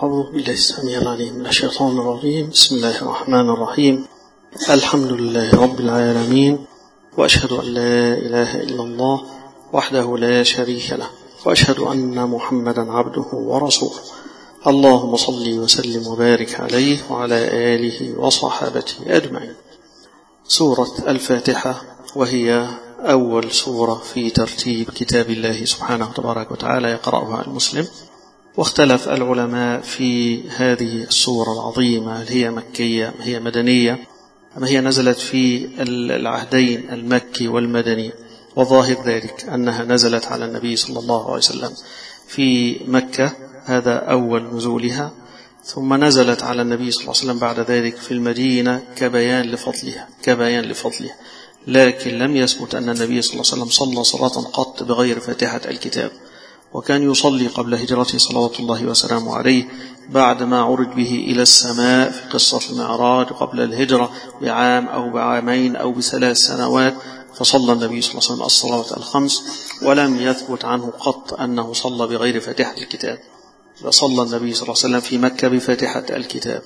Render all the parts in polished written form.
أعوذ بالله السميع العليم من الشيطان الرجيم. بسم الله الرحمن الرحيم. الحمد لله رب العالمين، وأشهد أن لا إله إلا الله وحده لا شريك له، وأشهد أن محمدا عبده ورسوله. اللهم صل وسلم وبارك عليه وعلى آله وصحابته أجمعين. سورة الفاتحة، وهي أول سورة في ترتيب كتاب الله سبحانه وتبارك وتعالى يقرأها المسلم. واختلف العلماء في هذه السورة العظيمة، هل هي مكية أم هي مدنية أم هي نزلت في العهدين المكي والمدني. وظاهر ذلك أنها نزلت على النبي صلى الله عليه وسلم في مكة، هذا أول نزولها، ثم نزلت على النبي صلى الله عليه وسلم بعد ذلك في المدينة كبيان لفضلها. لكن لم يثبت أن النبي صلى الله عليه وسلم صلى صلاة قط بغير فاتحة الكتاب، وكان يصلي قبل هجرته صلوات الله وسلامه عليه بعد ما عرج به إلى السماء في قصة المعراج قبل الهجرة بعام أو بعامين أو بثلاث سنوات، فصلى النبي صلى الله عليه وسلم الصلوات الخمس، ولم يثبت عنه قط أنه صلى بغير فاتحة الكتاب. فصلى النبي صلى الله عليه وسلم في مكة بفاتحة الكتاب.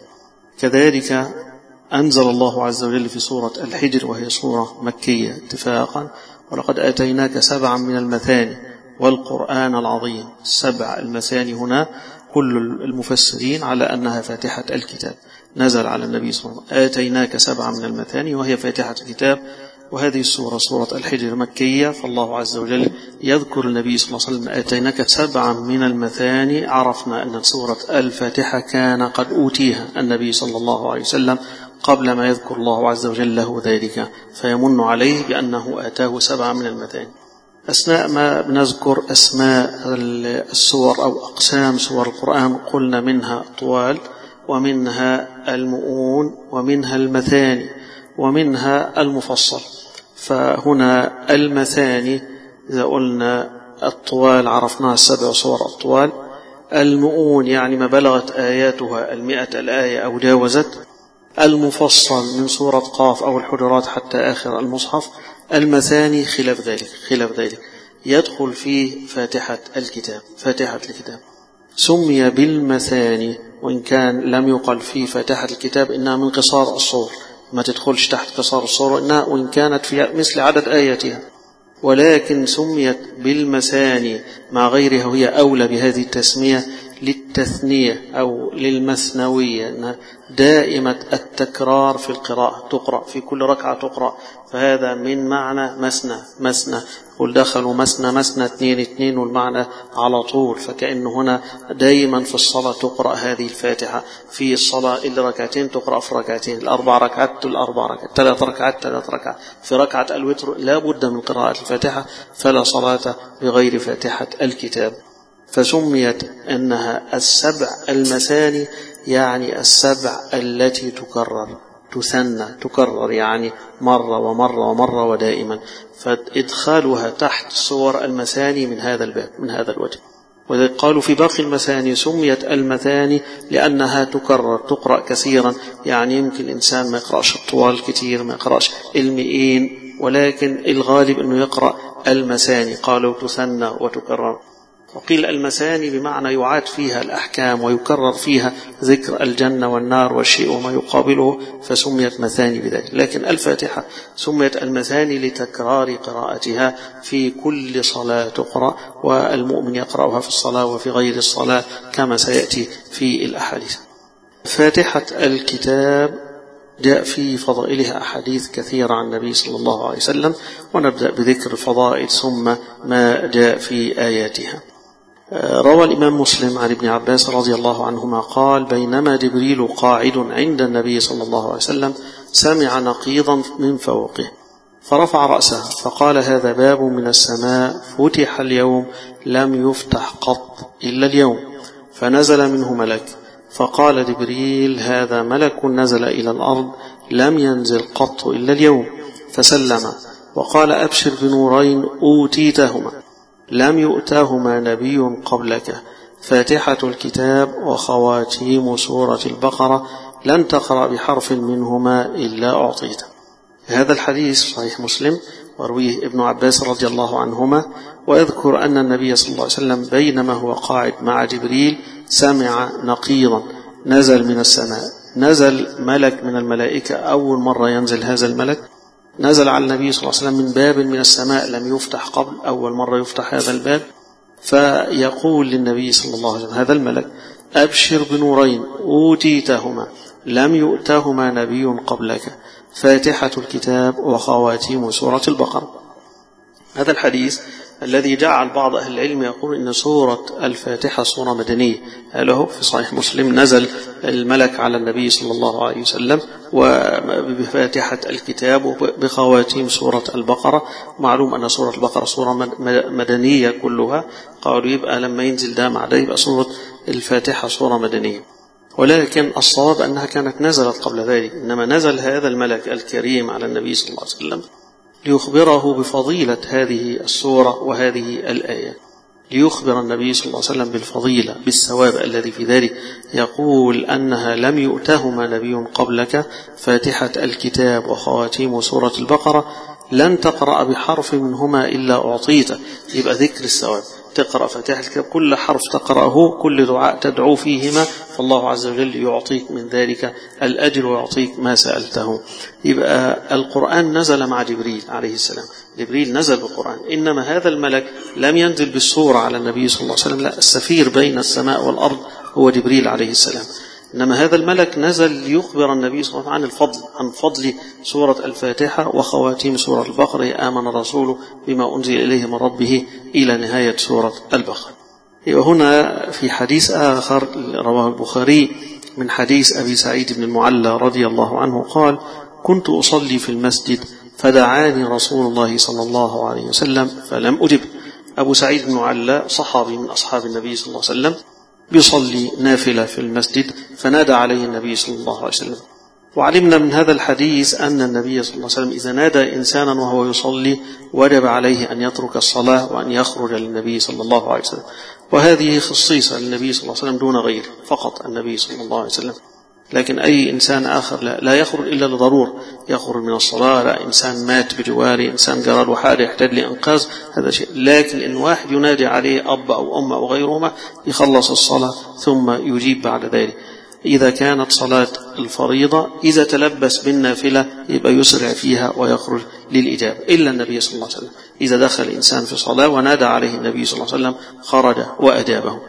كذلك أنزل الله عز وجل في سورة الحجر، وهي سورة مكية اتفاقا: ولقد آتيناك 7 من المثاني والقرآن العظيم. 7 المثاني هنا كل المفسرين على أنها فاتحة الكتاب، نزل على النبي صلى الله عليه وسلم آتيناك 7 من المثاني وهي فاتحة الكتاب. وهذه السورة سورة الحجر مكية، فالله عز وجل يذكر النبي صلى الله عليه وسلم آتيناك 7 من المثاني. عرفنا أن سورة الفاتحة كان قد أوتيها النبي صلى الله عليه وسلم قبل ما يذكر الله عز وجل له ذلك، فيمن عليه بأنه آتاه 7 من المثاني. أثناء ما بنذكر أسماء السور أو أقسام سور القرآن قلنا منها طوال، ومنها المؤون، ومنها المثاني، ومنها المفصل. فهنا المثاني إذا قلنا الطوال عرفناها 7 صور الطوال. المؤون يعني ما بلغت آياتها 100 الآية أو جاوزت. المفصل من سورة قاف أو الحجرات حتى آخر المصحف. المثاني خلاف ذلك يدخل فيه فاتحة الكتاب. سمي بالمثاني وإن كان لم يقل فيه فاتحة الكتاب إنها من قصار الصور، ما تدخلش تحت قصار الصور إنها وإن كانت في مثل عدد آياتها، ولكن سميت بالمثاني مع غيرها، وهي أولى بهذه التسمية للتثنية أو للمثنوية، أنها دائمة التكرار في القراءة، تقرأ في كل ركعة تقرأ، فهذا من معنى مسنى. قل دخلوا مسنى 2 والمعنى على طول، فكأن هنا دائما في الصلاة تقرأ هذه الفاتحة. في الصلاة اللي ركعتين تقرأ في ركعتين، الأربع ركعات 3 ركعات. في ركعة الوتر لا بد من قراءة الفاتحة، فلا صلاة بغير فاتحة الكتاب. فسميت أنها 7 المثاني، يعني 7 التي تكرر يعني مرة ودائما، فإدخالها تحت صور المثاني من هذا الباب، من هذا الوجه. وذلك قالوا في باقي المثاني سميت المثاني لأنها تقرأ كثيرا، يعني يمكن الإنسان ما يقرأش الطوال كثير، ما يقرأش المئين، ولكن الغالب أنه يقرأ المثاني. قالوا تثنى وتكرر. وقيل المثاني بمعنى يعاد فيها الأحكام ويكرر فيها ذكر الجنة والنار والشيء وما يقابله، فسميت مثاني بذلك. لكن الفاتحة سميت المثاني لتكرار قراءتها في كل صلاة تقرأ، والمؤمن يقرأها في الصلاة وفي غير الصلاة كما سيأتي في الأحاديث. فاتحة الكتاب جاء في فضائلها أحاديث كثيرة عن النبي صلى الله عليه وسلم، ونبدأ بذكر الفضائل ثم ما جاء في آياتها. روى الإمام مسلم عن ابن عباس رضي الله عنهما قال: بينما جبريل قاعد عند النبي صلى الله عليه وسلم سمع نقيضا من فوقه، فرفع رأسه فقال: هذا باب من السماء فتح اليوم لم يفتح قط إلا اليوم. فنزل منه ملك، فقال جبريل: هذا ملك نزل إلى الأرض لم ينزل قط إلا اليوم. فسلم وقال: أبشر بنورين أوتيتهما لم يؤتاهما نبي قبلك، فاتحة الكتاب وخواتيم سورة البقرة، لن تقرأ بحرف منهما إلا أعطيته. هذا الحديث صحيح مسلم، ورويه ابن عباس رضي الله عنهما، ويذكر أن النبي صلى الله عليه وسلم بينما هو قاعد مع جبريل سمع نقيضا نزل من السماء. نزل ملك من الملائكة، أول مرة ينزل هذا الملك، نزل على النبي صلى الله عليه وسلم من باب من السماء لم يفتح قبل، أول مرة يفتح هذا الباب، فيقول للنبي صلى الله عليه وسلم هذا الملك: أبشر بنورين أوتيتهما لم يؤتهما نبي قبلك، فاتحة الكتاب وخواتيم سورة البقرة. هذا الحديث الذي جعل بعض أهل العلم يقول إن سورة الفاتحة سورة مدنية، له في صحيح مسلم نزل الملك على النبي صلى الله عليه وسلم وبفاتحة الكتاب وبخواتيم سورة البقرة. معلوم أن سورة البقرة سورة مدنية كلها، قالوا يبقى لما ينزل ده مع ده يبقى سورة الفاتحة سورة مدنية، ولكن الصواب أنها كانت نزلت قبل ذلك، إنما نزل هذا الملك الكريم على النبي صلى الله عليه وسلم ليخبره بفضيلة هذه السورة وهذه الآية، ليخبر النبي صلى الله عليه وسلم بالفضيلة بالثواب الذي في ذلك. يقول أنها لم يؤتهما نبي قبلك، فاتحة الكتاب وخواتيم سورة البقرة، لن تقرأ بحرف منهما إلا أعطيته. يبقى ذكر الثواب، تقرأ فاتحة الكتاب، كل حرف تقرأه، كل دعاء تدعو فيهما، فالله عز وجل يعطيك من ذلك الأجر ويعطيك ما سألته. يبقى القرآن نزل مع جبريل عليه السلام، جبريل نزل بالقرآن، إنما هذا الملك لم ينزل بالسورة على النبي صلى الله عليه وسلم، لا، السفير بين السماء والأرض هو جبريل عليه السلام، إنما هذا الملك نزل ليخبر النبي صلى الله عليه وسلم عن فضل سورة الفاتحة وخواتيم سورة البقرة: آمن الرسول بما أنزل إليه من ربه إلى نهاية سورة البقرة. وهنا في حديث آخر رواه البخاري من حديث أبي سعيد بن المعلى رضي الله عنه قال: كنت أصلي في المسجد فدعاني رسول الله صلى الله عليه وسلم فلم أجب. أبو سعيد بن المعلى صحابي من أصحاب النبي صلى الله عليه وسلم، بيصلي نافلة في المسجد، فنادى عليه النبي صلى الله عليه وسلم. وعلمنا من هذا الحديث أن النبي صلى الله عليه وسلم إذا نادى إنسانا وهو يصلي وجب عليه أن يترك الصلاة وأن يخرج للنبي صلى الله عليه وسلم، وهذه خصيصة للنبي صلى الله عليه وسلم دون غيره، فقط النبي صلى الله عليه وسلم. لكن أي إنسان آخر لا يخرج إلا لضرورة، يخرج من الصلاة، لا، إنسان مات بجواره، إنسان جرى له حاجة يحتاج لإنقاذ، هذا شيء. لكن إن واحد ينادي عليه أب أو أم أو غيرهما يخلص الصلاة ثم يجيب بعد ذلك. إذا كانت صلاة الفريضة إذا تلبس بالنافلة يبقى يسرع فيها ويخرج للإجابة، إلا النبي صلى الله عليه وسلم إذا دخل إنسان في صلاة ونادى عليه النبي صلى الله عليه وسلم خرج وأجابه.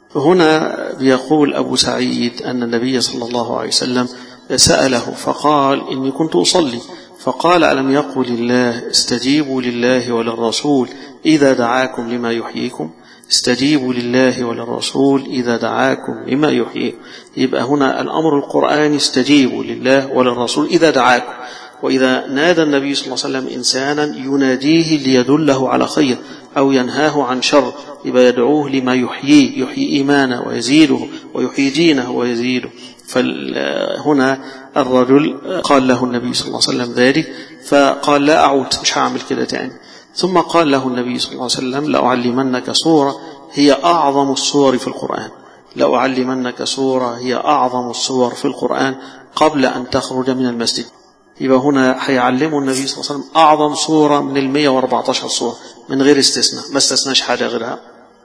هنا بيقول أبو سعيد أن النبي صلى الله عليه وسلم سأله فقال: إني كنت أصلي، فقال: ألم يقل الله استجيبوا لله وللرسول إذا دعاكم لما يحييكم؟ استجيبوا لله وللرسول إذا دعاكم لما يحييكم. يبقى هنا الأمر القرآني: استجيبوا لله وللرسول إذا دعاكم. وإذا نادى النبي صلى الله عليه وسلم إنسانا يناديه ليدله على خير أو ينهاه عن شر، يبقى يدعوه لما يحييه، يحيي إيمانه ويزيده، ويحيي دينه ويزيده. فهنا الرجل قال له النبي صلى الله عليه وسلم ذلك، فقال: لا أعود، مش هعمل كده تاني. ثم قال له النبي صلى الله عليه وسلم: لأعلمنك سورة هي أعظم السور في القرآن، لأعلمنك سورة هي أعظم السور في القرآن قبل أن تخرج من المسجد. يبقى هنا هيعلمه النبي صلى الله عليه وسلم أعظم سورة من 114 سورة من غير استثناء، ما استثناش حاجة غيرها.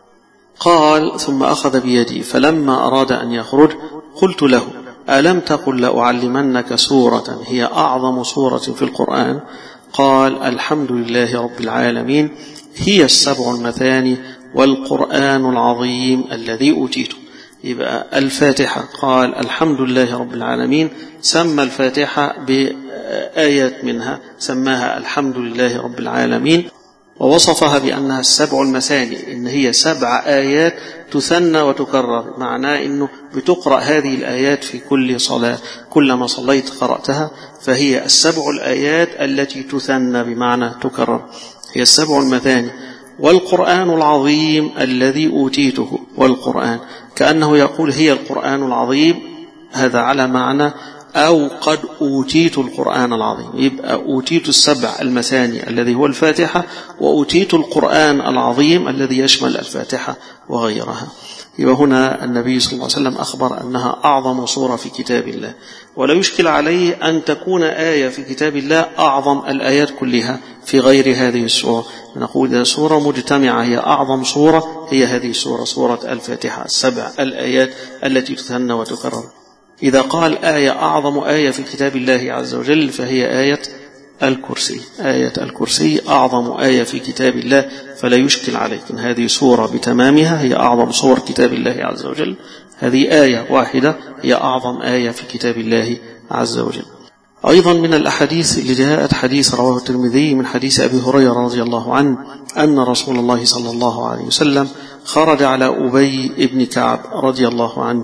قال: ثم أخذ بيدي فلما أراد أن يخرج قلت له: ألم تقل لأعلمنك سورة هي أعظم سورة في القرآن؟ قال: الحمد لله رب العالمين، هي السبع المثاني والقرآن العظيم الذي أوتيته. يبقى الفاتحة قال الحمد لله رب العالمين، سمى الفاتحة بآيات منها، سماها الحمد لله رب العالمين، ووصفها بأنها السبع المثاني، إن هي 7 آيات تثنى وتكرر، معناه إنه بتقرأ هذه الآيات في كل صلاة، كلما صليت قرأتها، فهي السبع الآيات التي تثنى بمعنى تكرر، هي السبع المثاني. والقرآن العظيم الذي أوتيته، والقرآن كأنه يقول هي القرآن العظيم، هذا على معنى أو قد أوتيت القرآن العظيم. يبقى أوتيت السبع المثاني الذي هو الفاتحة، وأوتيت القرآن العظيم الذي يشمل الفاتحة وغيرها. يبقى هنا النبي صلى الله عليه وسلم أخبر أنها أعظم سورة في كتاب الله، ولا يشكل عليه أن تكون آية في كتاب الله أعظم الآيات كلها في غير هذه السورة. نقول إذا سورة مجتمعة هي أعظم سورة هي هذه السورة، سورة الفاتحة، 7 الآيات التي تثنى وتكرر. إذا قال آية أعظم آية في كتاب الله عز وجل فهي آية الكرسي. آية الكرسي أعظم آية في كتاب الله، فلا يشكل عليك إن هذه سورة بتمامها هي أعظم سور كتاب الله عز وجل. هذه آية واحدة هي أعظم آية في كتاب الله عز وجل. أيضا من الأحاديث اللي جاءت حديث رواه الترمذي من حديث أبي هريرة رضي الله عنه أن رسول الله صلى الله عليه وسلم خرج على أبي بن كعب رضي الله عنه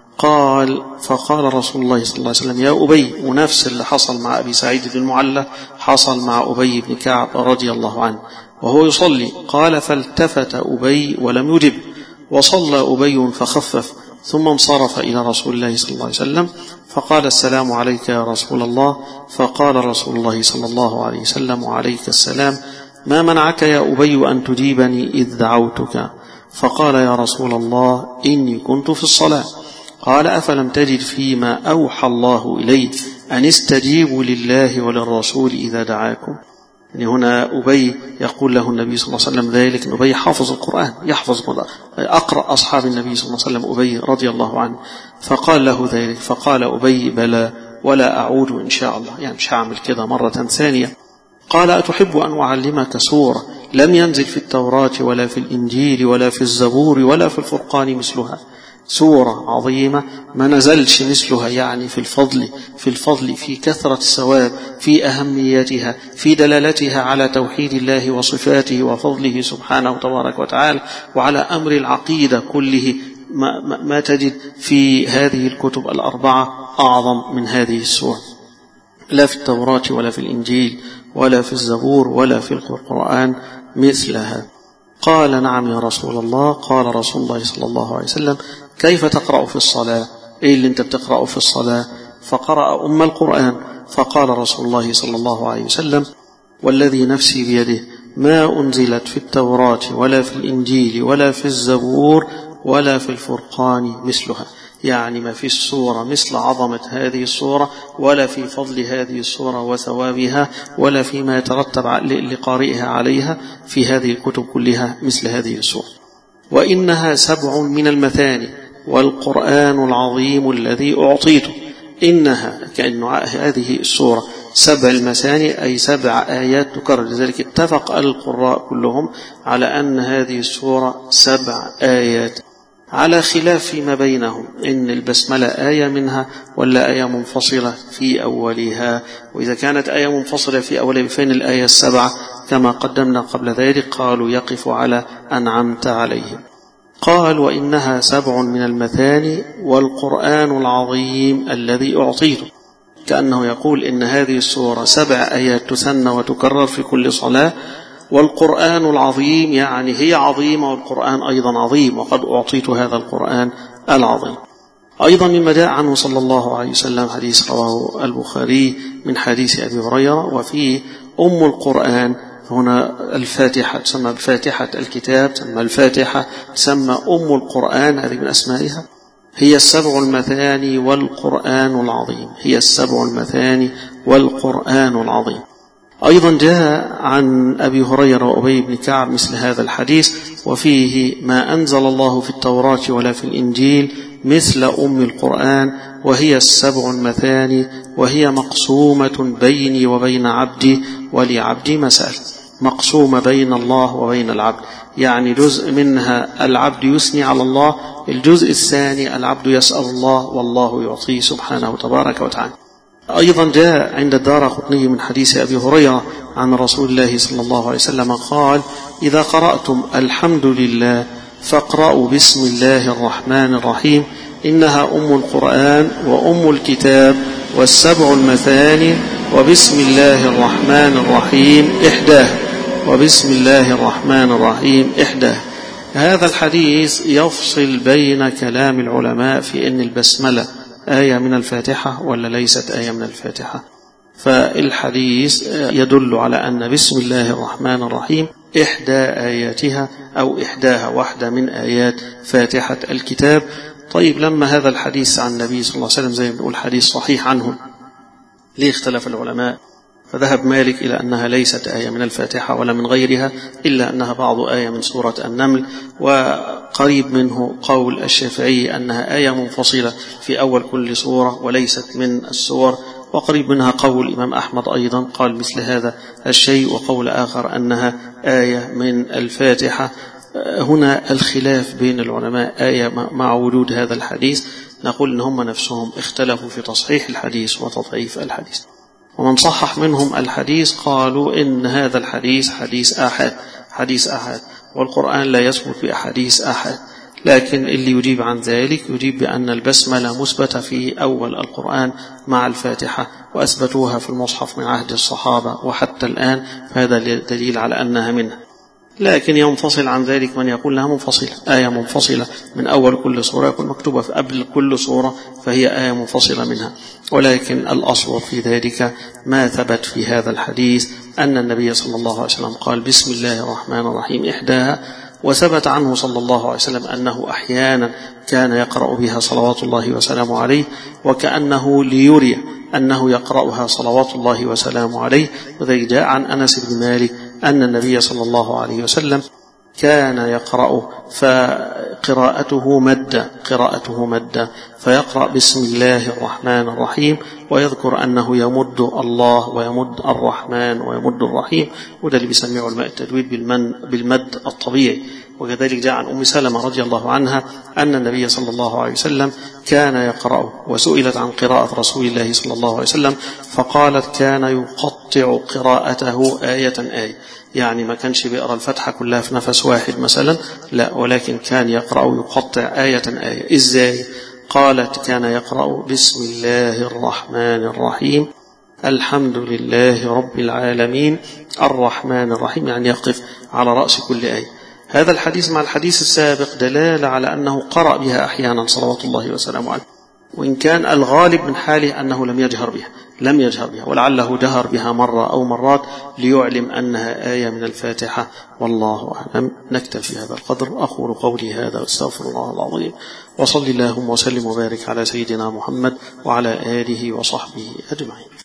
فقال رسول الله صلى الله عليه وسلم يا أبي، ونفس اللي حصل مع أبي سعيد بن المعلى حصل مع أبي بن كعب رضي الله عنه وهو يصلي. قال فالتفت أبي ولم يجب، وصلى أبي فخفف، ثم انصرف إلى رسول الله صلى الله عليه وسلم فقال السلام عليك يا رسول الله. فقال رسول الله صلى الله عليه وسلم وعليك السلام، ما منعك يا أبي أن تجيبني إذ دعوتك؟ فقال يا رسول الله إني كنت في الصلاة. قال أفلم تجد فيما أوحى الله إليه أن استجيبوا لله وللرسول إذا دعاكم؟ يعني هنا أبي يقول له النبي صلى الله عليه وسلم ذلك، أبي حافظ القرآن، يحفظ أقرأ أصحاب النبي صلى الله عليه وسلم أبي رضي الله عنه، فقال له ذلك. فقال أبي بلى ولا أعود إن شاء الله، يعني مش هعمل كده مرة ثانية. قال أتحب أن أعلمك سورة لم ينزل في التوراة ولا في الإنجيل ولا في الزبور ولا في الفرقان مثلها؟ سورة عظيمة ما نزلش مثلها، يعني في الفضل في كثرة الثواب، في أهميتها، في دلالتها على توحيد الله وصفاته وفضله سبحانه تبارك وتعالى، وعلى أمر العقيدة كله. ما تجد في هذه الكتب الأربعة أعظم من هذه السورة، لا في التوراة ولا في الإنجيل ولا في الزبور ولا في القرآن مثلها. قال نعم يا رسول الله. قال رسول الله صلى الله عليه وسلم كيف تقرأ في الصلاة؟ إيه اللي أنت بتقرأ في الصلاة؟ فقرأ أم القرآن. فقال رسول الله صلى الله عليه وسلم والذي نفسي بيده ما أنزلت في التوراة ولا في الإنجيل ولا في الزبور ولا في الفرقان مثلها، يعني ما في السورة مثل عظمة هذه السورة، ولا في فضل هذه السورة وثوابها، ولا فيما يترتب لقارئها عليها في هذه الكتب كلها مثل هذه السورة. وإنها 7 من المثاني والقرآن العظيم الذي أعطيته. إنها كأن هذه السورة 7 المثاني أي 7 آيات تكرر، لذلك اتفق القراء كلهم على أن هذه السورة 7 آيات، على خلاف فيما بينهم إن البسملة آية منها ولا آية منفصلة في أولها. وإذا كانت آية منفصلة في أولها فين الآية 7 كما قدمنا قبل ذلك؟ قالوا يقف على أنعمت عليهم. قال وإنها 7 من المثاني والقرآن العظيم الذي أعطيته، كأنه يقول إن هذه السورة 7 آيات تثنى وتكرر في كل صلاة، والقرآن العظيم يعني هي عظيمة والقرآن أيضا عظيم، وقد أعطيت هذا القرآن العظيم. أيضا مما جاء عنه صلى الله عليه وسلم حديث رواه البخاري من حديث أبي هريرة وفيه أم القرآن. هنا الفاتحة تسمى بفاتحة الكتاب، تسمى الفاتحة، تسمى أم القرآن، هذه من أسمائها. هي 7 المثاني والقرآن العظيم، هي 7 المثاني والقرآن العظيم. أيضا جاء عن أبي هريرة وأبي بن كعب مثل هذا الحديث وفيه ما أنزل الله في التوراة ولا في الإنجيل مثل أم القرآن، وهي 7 المثاني، وهي مقسومة بيني وبين عبدي ولعبدي مسأل. مقسومة بين الله وبين العبد، يعني جزء منها العبد يثني على الله، الجزء الثاني العبد يسأل الله والله يعطيه سبحانه تبارك وتعالى. أيضا جاء عند الدارقطني من حديث أبي هريرة عن رسول الله صلى الله عليه وسلم قال إذا قرأتم الحمد لله فاقرأوا بسم الله الرحمن الرحيم، إنها أم القرآن وأم الكتاب وال7 المثاني، وبسم الله الرحمن الرحيم إحداها، وبسم الله الرحمن الرحيم إحداها. هذا الحديث يفصل بين كلام العلماء في أن البسملة آية من الفاتحة ولا ليست آية من الفاتحة. فالحديث يدل على أن بسم الله الرحمن الرحيم إحدى آياتها أو إحداها واحدة من آيات فاتحة الكتاب. طيب لما هذا الحديث عن النبي صلى الله عليه وسلم زي ما بنقول حديث صحيح عنه، ليه اختلف العلماء؟ فذهب مالك إلى أنها ليست آية من الفاتحة ولا من غيرها، إلا أنها بعض آية من سورة النمل. وقريب منه قول الشافعي أنها آية منفصلة في أول كل سورة وليست من السور. وقريب منها قول الإمام أحمد أيضا قال مثل هذا الشيء، وقول آخر أنها آية من الفاتحة. هنا الخلاف بين العلماء آية مع وجود هذا الحديث. نقول إن هم نفسهم اختلفوا في تصحيح الحديث وتضعيف الحديث، ومن صحح منهم الحديث قالوا إن هذا الحديث حديث أحد، والقرآن لا يثبت بأحاديث أحد. لكن اللي يجيب عن ذلك يجيب بأن البسملة مثبتة في أول القرآن مع الفاتحة، وأثبتوها في المصحف من عهد الصحابة وحتى الآن، فهذا دليل على أنها منها. لكن ينفصل عن ذلك من يقول لها منفصلة، آية منفصلة من أول كل سورة، يكون مكتوبة في قبل كل سورة فهي آية منفصلة منها. ولكن الأصل في ذلك ما ثبت في هذا الحديث أن النبي صلى الله عليه وسلم قال بسم الله الرحمن الرحيم إحداها، وثبت عنه صلى الله عليه وسلم أنه أحيانا كان يقرأ بها صلوات الله وسلامه عليه، وكأنه ليري أنه يقرأها صلوات الله وسلامه عليه. وذلك جاء عن أنس بن مالك أن النبي صلى الله عليه وسلم كان يقرأ فقراءته مد فيقرأ بسم الله الرحمن الرحيم، ويذكر أنه يمد الله ويمد الرحمن ويمد الرحيم، وده اللي بيسميه علماء التجويد بالمد الطبيعي. وكذلك جاء عن أم سلمة رضي الله عنها أن النبي صلى الله عليه وسلم كان يقرأ، وسئلت عن قراءة رسول الله صلى الله عليه وسلم فقالت كان يقطع قراءته آية، يعني ما كانش بيقرأ الفتحة كلها في نفس واحد مثلا، لا، ولكن كان يقرأ يقطع آية. إزاي؟ قالت كان يقرأ بسم الله الرحمن الرحيم الحمد لله رب العالمين الرحمن الرحيم، يعني يقف على رأس كل آية. هذا الحديث مع الحديث السابق دلالة على أنه قرأ بها أحيانا صلوات الله وسلامه عليه، وإن كان الغالب من حاله أنه لم يجهر بها، ولعله جهر بها مرة أو مرات ليعلم أنها آية من الفاتحة. والله أعلم. نكتفي هذا القدر. أقول قولي هذا واستغفر الله العظيم، وصلي اللهم وسلم وبارك على سيدنا محمد وعلى آله وصحبه أجمعين.